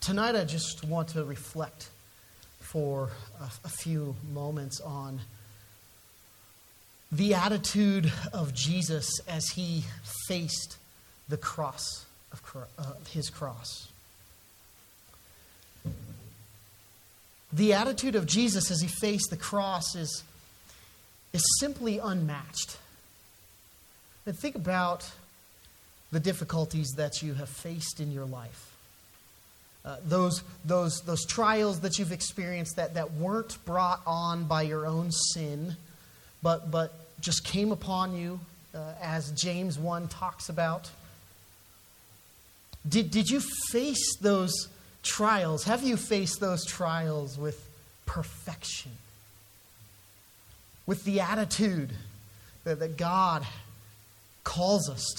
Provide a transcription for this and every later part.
Tonight I just want to reflect for a few moments on the attitude of Jesus as he faced the cross of his cross. The attitude of Jesus as he faced the cross is simply unmatched. And think about the difficulties that you have faced in your life. Those trials that you've experienced that weren't brought on by your own sin, but just came upon you, as James 1 talks about. Did you face those trials? Have you faced those trials with perfection? With the attitude that God calls us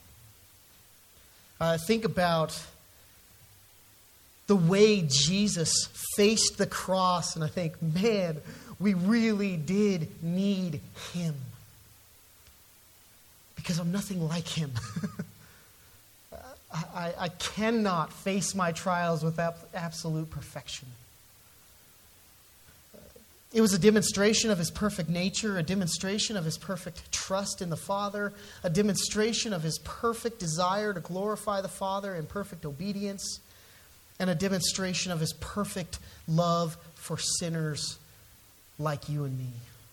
to? Think about the way Jesus faced the cross, and I think, man, we really did need him. Because I'm nothing like him. I cannot face my trials with absolute perfection. It was a demonstration of his perfect nature, a demonstration of his perfect trust in the Father, a demonstration of his perfect desire to glorify the Father in perfect obedience, and a demonstration of his perfect love for sinners like you and me.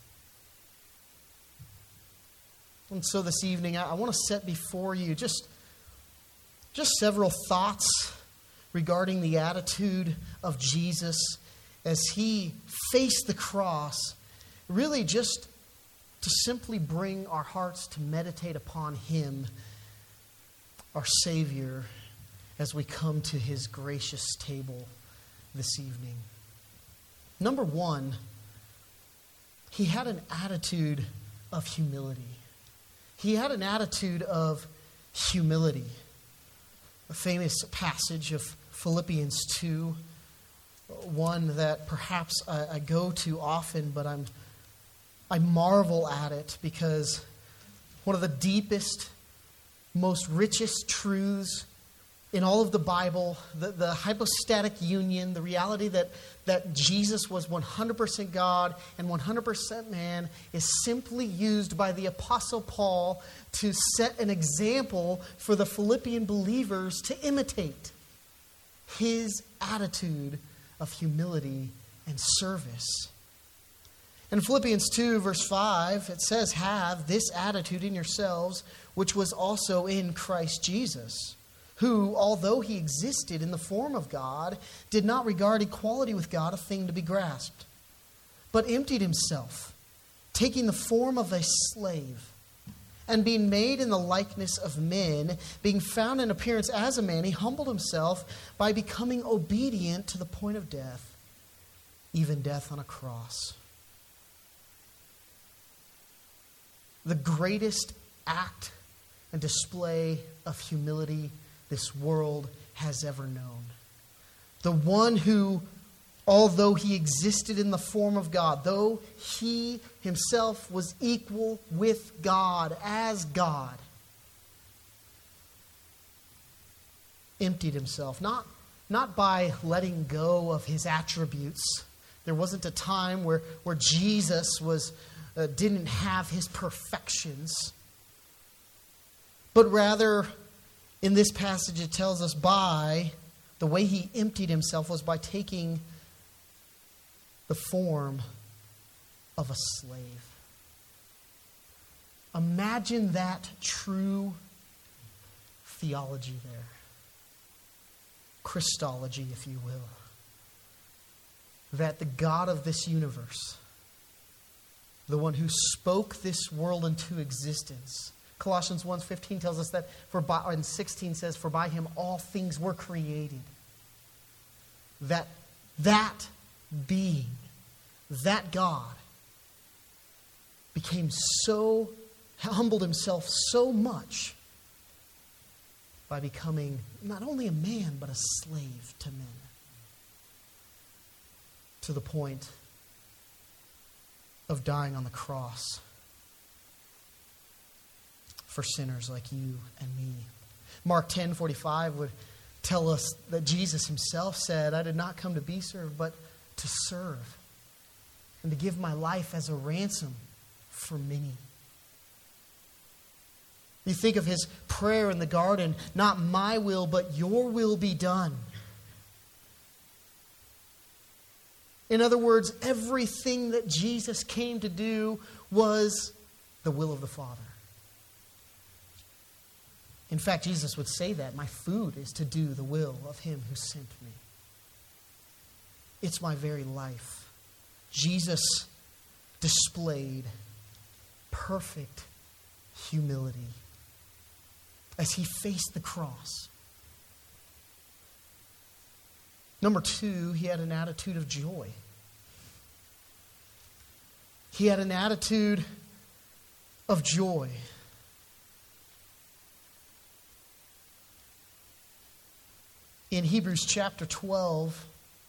And so this evening, I want to set before you just several thoughts regarding the attitude of Jesus as he faced the cross, really just to simply bring our hearts to meditate upon him, our Savior, as we come to his gracious table this evening. Number one, he had an attitude of humility. He had an attitude of humility. A famous passage of Philippians 2, one that perhaps I go to often, but I marvel at it because one of the deepest, most richest truths in all of the Bible, the hypostatic union, the reality that Jesus was 100% God and 100% man, is simply used by the Apostle Paul to set an example for the Philippian believers to imitate. His attitude of humility and service. In Philippians 2, verse 5, it says, "Have this attitude in yourselves, which was also in Christ Jesus, who, although he existed in the form of God, did not regard equality with God a thing to be grasped, but emptied himself, taking the form of a slave, and being made in the likeness of men, being found in appearance as a man, he humbled himself by becoming obedient to the point of death, even death on a cross." The greatest act and display of humility this world has ever known. The one who, although he existed in the form of God, though he himself was equal with God as God, emptied himself, not by letting go of his attributes. There wasn't a time where Jesus didn't have his perfections, but rather, in this passage, it tells us by the way he emptied himself was by taking the form of a slave. Imagine that true theology there. Christology, if you will. That the God of this universe, the one who spoke this world into existence, Colossians 1:15 tells us that, and 16 says, "For by him all things were created." That being, that God, humbled himself so much by becoming not only a man, but a slave to men. To the point of dying on the cross for sinners like you and me. Mark 10:45 would tell us that Jesus himself said, I did not come to be served, but to serve, and to give my life as a ransom for many. You think of his prayer in the garden, not my will, but your will be done. In other words, everything that Jesus came to do was the will of the Father. In fact, Jesus would say that, my food is to do the will of him who sent me. It's my very life. Jesus displayed perfect humility as he faced the cross. Number two, he had an attitude of joy. He had an attitude of joy. In Hebrews chapter 12,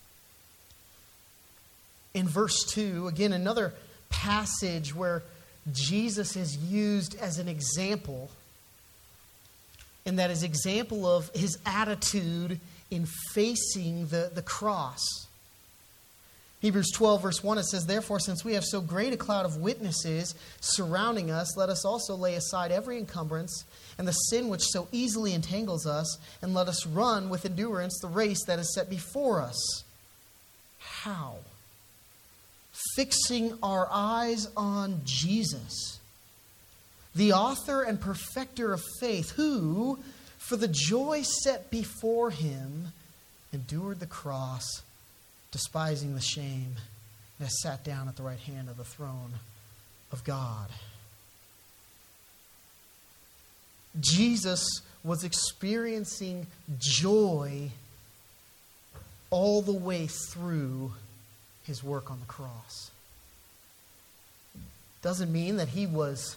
in verse 2, again, another passage where Jesus is used as an example, and that is example of his attitude in facing the cross. Hebrews 12, verse 1, it says, therefore, since we have so great a cloud of witnesses surrounding us, let us also lay aside every encumbrance and the sin which so easily entangles us, and let us run with endurance the race that is set before us. How? Fixing our eyes on Jesus, the author and perfecter of faith, who, for the joy set before him, endured the cross, despising the shame, and has sat down at the right hand of the throne of God. Jesus was experiencing joy all the way through his work on the cross. Doesn't mean that he was,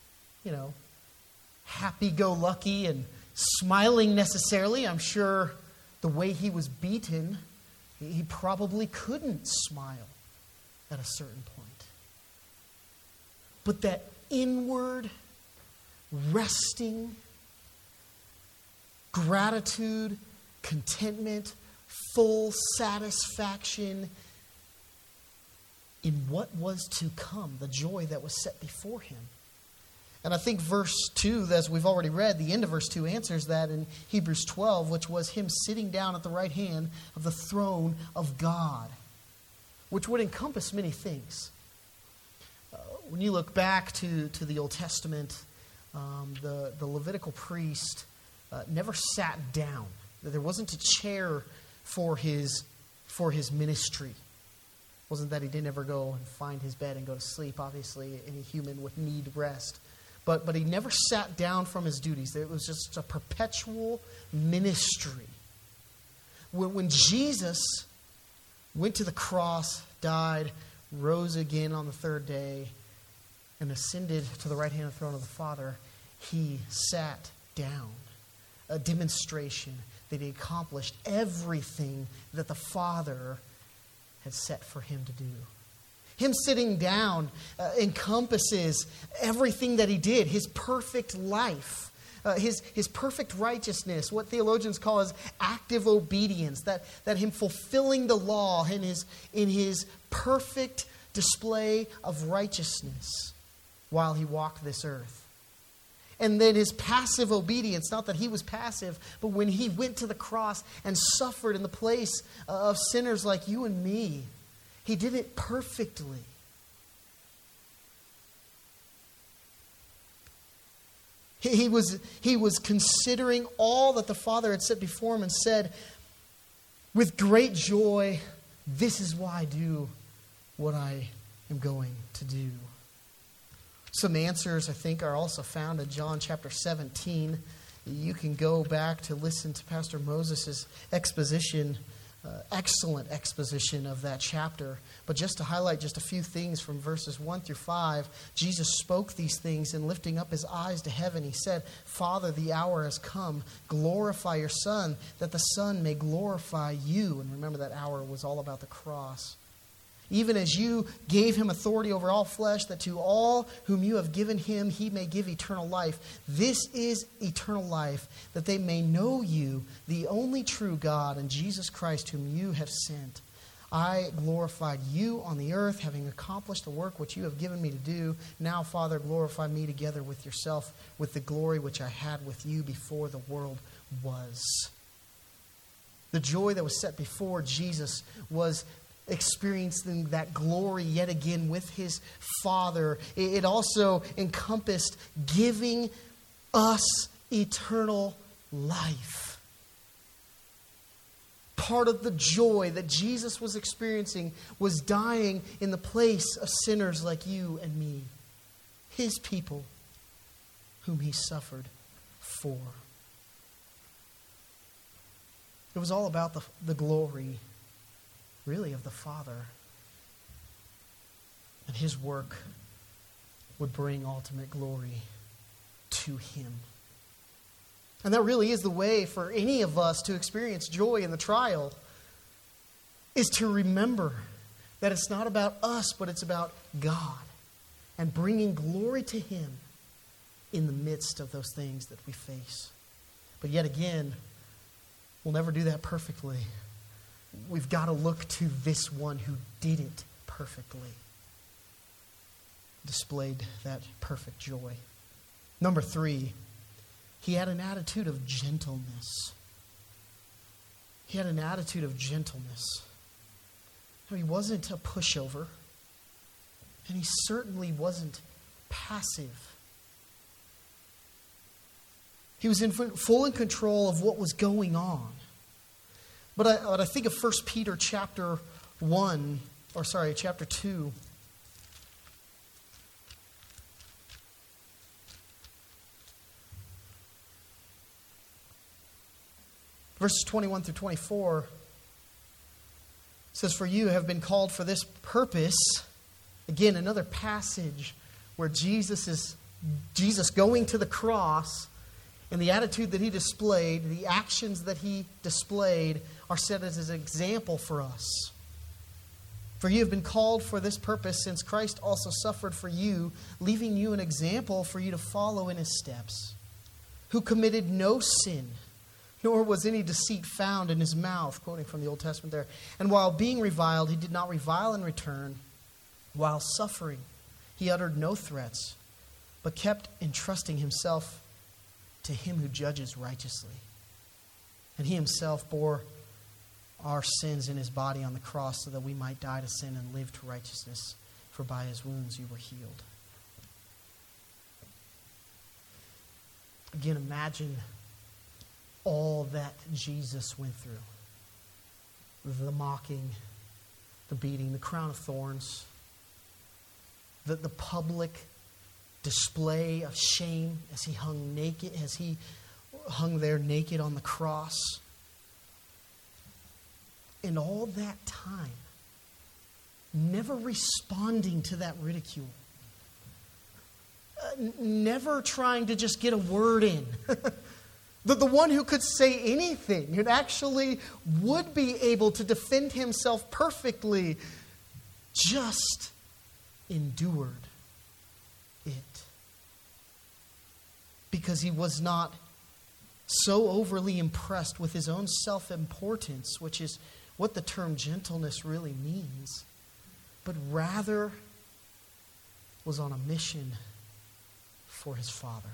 happy-go-lucky and smiling necessarily. I'm sure the way he was beaten, he probably couldn't smile at a certain point. But that inward, resting, gratitude, contentment, full satisfaction in what was to come, the joy that was set before him. And I think verse 2, as we've already read, the end of verse 2 answers that in Hebrews 12, which was him sitting down at the right hand of the throne of God, which would encompass many things. When you look back to the Old Testament, the Levitical priest never sat down. There wasn't a chair for his ministry. It wasn't that he didn't ever go and find his bed and go to sleep. Obviously, any human would need rest. But he never sat down from his duties. It was just a perpetual ministry. When Jesus went to the cross, died, rose again on the third day, and ascended to the right hand of the throne of the Father, he sat down. A demonstration that he accomplished everything that the Father had set for him to do. Him sitting down encompasses everything that he did, his perfect life, his perfect righteousness, what theologians call as active obedience, that him fulfilling the law in his perfect display of righteousness while he walked this earth. And then his passive obedience, not that he was passive, but when he went to the cross and suffered in the place of sinners like you and me, he did it perfectly. He was considering all that the Father had set before him and said, with great joy, this is why I do what I am going to do. Some answers, I think, are also found in John chapter 17. You can go back to listen to Pastor Moses' exposition, excellent exposition of that chapter. But just to highlight just a few things from verses 1 through 5, Jesus spoke these things, and lifting up his eyes to heaven, he said, Father, the hour has come. Glorify your Son, that the Son may glorify you. And remember, that hour was all about the cross. even as you gave him authority over all flesh, that to all whom you have given him, he may give eternal life. This is eternal life, that they may know you, the only true God, and Jesus Christ, whom you have sent. I glorified you on the earth, having accomplished the work which you have given me to do. Now, Father, glorify me together with yourself, with the glory which I had with you before the world was. The joy that was set before Jesus was experiencing that glory yet again with his Father. It also encompassed giving us eternal life. Part of the joy that Jesus was experiencing was dying in the place of sinners like you and me, his people, whom he suffered for. It was all about the glory, really, of the Father. And his work would bring ultimate glory to him. And that really is the way for any of us to experience joy in the trial, is to remember that it's not about us, but it's about God and bringing glory to him in the midst of those things that we face. But yet again, we'll never do that perfectly. We've got to look to this one who did it perfectly, displayed that perfect joy. Number 3, he had an attitude of gentleness. He had an attitude of gentleness. Now, he wasn't a pushover, and he certainly wasn't passive. He was in full control of what was going on. But I think of 1 Peter chapter 2. Verses 21 through 24 says, "For you have been called for this purpose." Again, another passage where Jesus going to the cross, and the attitude that he displayed, the actions that he displayed, are set as an example for us. "For you have been called for this purpose, since Christ also suffered for you, leaving you an example for you to follow in his steps, who committed no sin, nor was any deceit found in his mouth," quoting from the Old Testament there. "And while being reviled, he did not revile in return. While suffering, he uttered no threats, but kept entrusting himself to him who judges righteously. And he himself bore our sins in his body on the cross, so that we might die to sin and live to righteousness. For by his wounds you were healed." Again, imagine all that Jesus went through. The mocking, the beating, the crown of thorns, the public display of shame as he hung there naked on the cross. And all that time, never responding to that ridicule. Never trying to just get a word in. The one who could say anything, who actually would be able to defend himself perfectly, just endured it. Because he was not so overly impressed with his own self-importance, which is what the term gentleness really means, but rather was on a mission for his Father.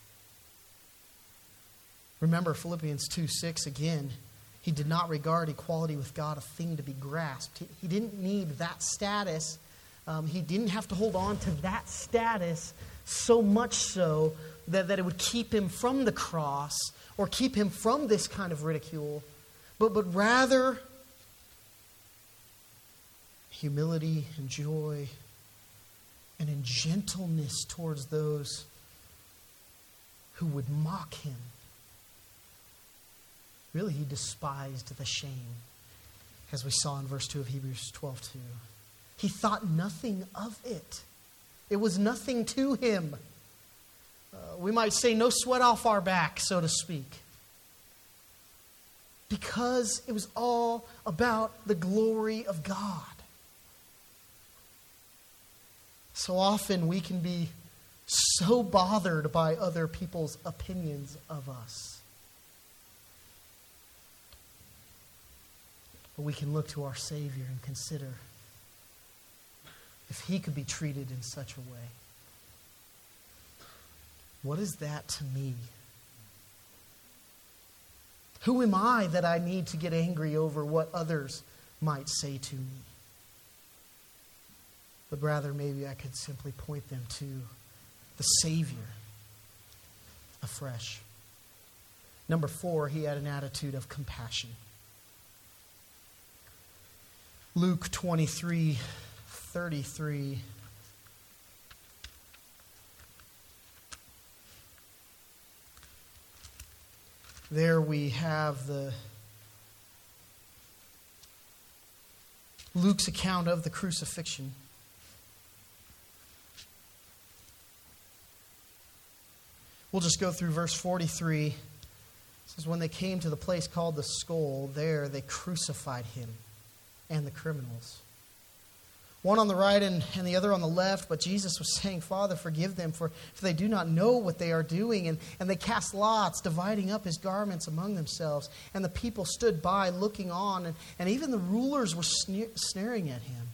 Remember Philippians 2:6 again. He did not regard equality with God a thing to be grasped. He didn't need that status. He didn't have to hold on to that status so much so that it would keep him from the cross or keep him from this kind of ridicule. But rather, humility and joy and in gentleness towards those who would mock him. Really, he despised the shame, as we saw in verse 2 of Hebrews 12:2. He thought nothing of it. It was nothing to him. We might say no sweat off our back, so to speak. Because it was all about the glory of God. So often we can be so bothered by other people's opinions of us. But we can look to our Savior and consider if He could be treated in such a way. What is that to me? Who am I that I need to get angry over what others might say to me? But rather, maybe I could simply point them to the Savior afresh. Number 4, he had an attitude of compassion. Luke 23:33. There we have Luke's account of the crucifixion. We'll just go through verse 43. It says, when they came to the place called the Skull, there they crucified him and the criminals, one on the right and the other on the left. But Jesus was saying, Father, forgive them, for they do not know what they are doing. And they cast lots, dividing up his garments among themselves. And the people stood by, looking on, and even the rulers were sneering at him.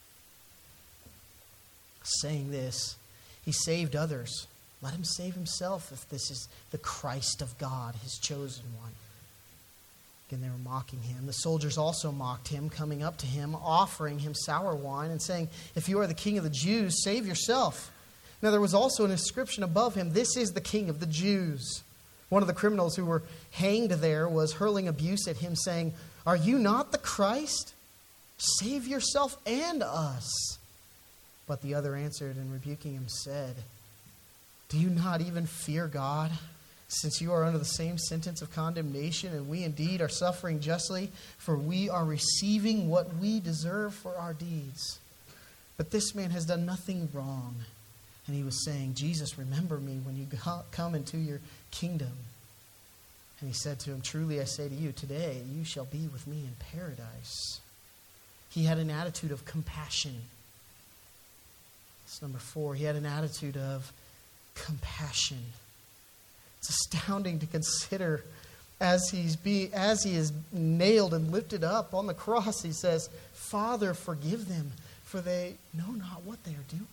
Saying this, he saved others. Let him save himself if this is the Christ of God, his chosen one. Again, they were mocking him. The soldiers also mocked him, coming up to him, offering him sour wine, and saying, if you are the king of the Jews, save yourself. Now there was also an inscription above him, this is the king of the Jews. One of the criminals who were hanged there was hurling abuse at him, saying, are you not the Christ? Save yourself and us. But the other answered and rebuking him said, do you not even fear God, since you are under the same sentence of condemnation, and we indeed are suffering justly, for we are receiving what we deserve for our deeds? But this man has done nothing wrong. And he was saying, Jesus, remember me when you come into your kingdom. And he said to him, truly I say to you, today you shall be with me in paradise. He had an attitude of compassion. That's number 4. He had an attitude of compassion. It's astounding to consider as he is nailed and lifted up on the cross, he says, Father, forgive them, for they know not what they are doing.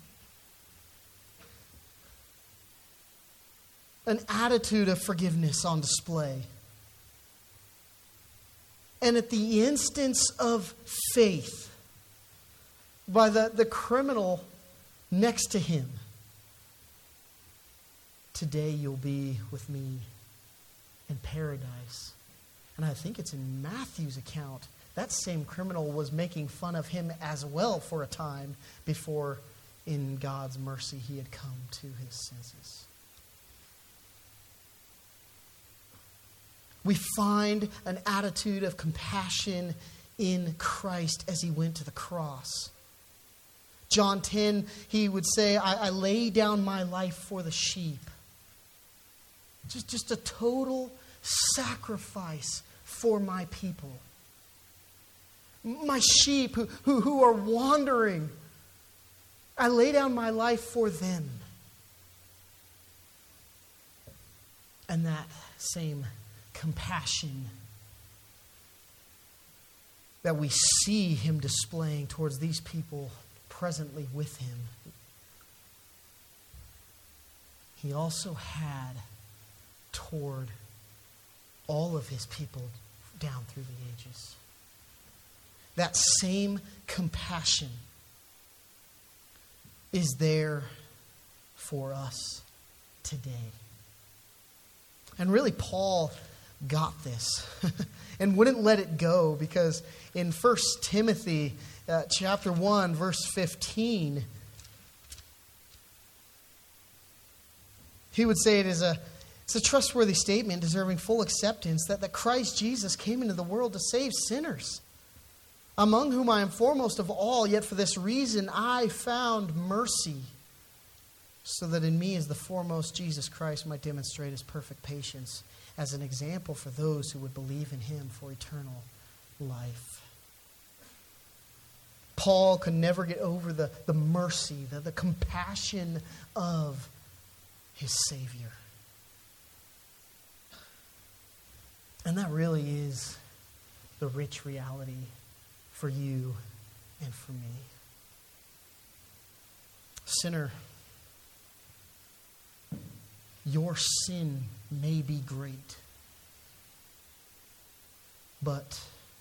An attitude of forgiveness on display. And at the instance of faith, by the criminal next to him, today you'll be with me in paradise. And I think it's in Matthew's account, that same criminal was making fun of him as well for a time before in God's mercy he had come to his senses. We find an attitude of compassion in Christ as he went to the cross. John 10, he would say, I lay down my life for the sheep. Just a total sacrifice for my people. My sheep who are wandering. I lay down my life for them. And that same compassion that we see him displaying towards these people presently with him, he also had toward all of his people down through the ages. That same compassion is there for us today. And really, Paul got this and wouldn't let it go, because in 1 Timothy chapter 1, verse 15, he would say it's a trustworthy statement deserving full acceptance that Christ Jesus came into the world to save sinners, among whom I am foremost of all, yet for this reason I found mercy, so that in me as the foremost Jesus Christ might demonstrate his perfect patience as an example for those who would believe in him for eternal life. Paul could never get over the mercy, the compassion of his Savior. And that really is the rich reality for you and for me. Sinner, your sin may be great, but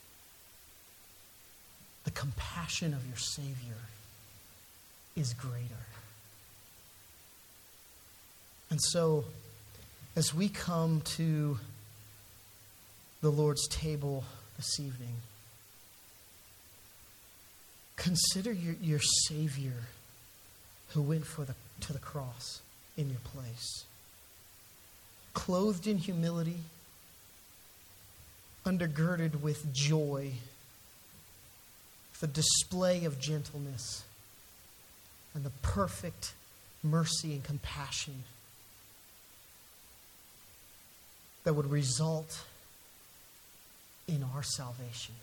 the compassion of your Savior is greater. And so, as we come to the Lord's table this evening, consider your Savior who went to the cross in your place. Clothed in humility, undergirded with joy, the display of gentleness, and the perfect mercy and compassion that would result in our salvation.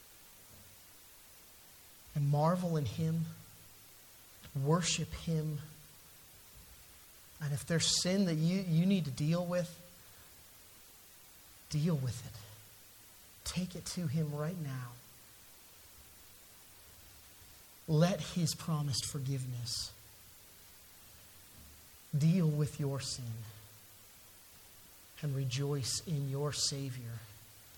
And marvel in Him, worship Him. And if there's sin that you need to deal with it. Take it to Him right now. Let His promised forgiveness deal with your sin and rejoice in your Savior